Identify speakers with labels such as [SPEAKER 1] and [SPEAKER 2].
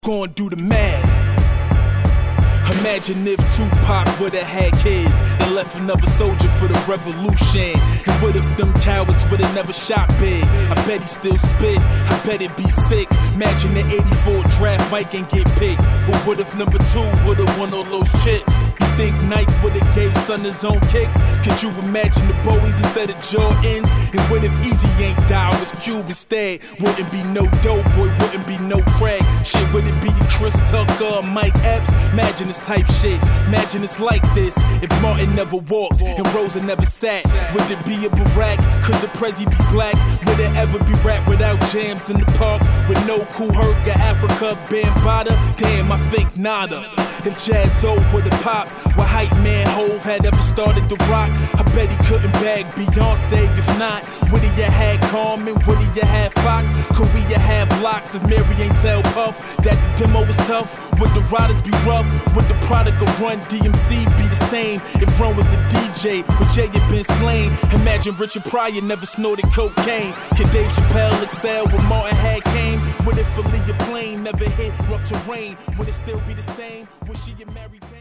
[SPEAKER 1] Go and do the math. Imagine if Tupac would've had kids and left another soldier for the revolution. And what if them cowards would've never shot big? I bet he still spit, I bet it'd be sick. Imagine the 84 draft Mike and get picked. Or what if number 2 would've won all those chips? You think Nike would've gave son his own kicks? Could you imagine the Bowies instead of Jordans? And what if Easy ain't died, was Cube instead? Wouldn't be no Dope Boy, wouldn't be no Craig. Shit, would it be Chris Tucker or Mike Epps? Imagine this type shit, imagine it's like this. If Martin never walked and Rosa never sat, would it be a Barack? Could the Prezi be black? Would it ever be rap without jams in the park? With no Kool Herc or Africa Bambaataa? Damn, I think nada. If Jaz-O would've popped, what hype man Hove had ever started to rock? I bet he couldn't bag Beyonce. If not, would he have had Carmen? Would he have had Fox? Could we have had blocks if Mary ain't tell Puff that the demo was tough? Would the riders be rough? Would the product of Run DMC be the same if Run was the DJ? Would Jay have been slain? Imagine Richard Pryor never snorted cocaine. Could Dave Chappelle excel when Martin had came? Would if Aaliyah Plain never hit rough terrain? Would it still be the same? Would she get married?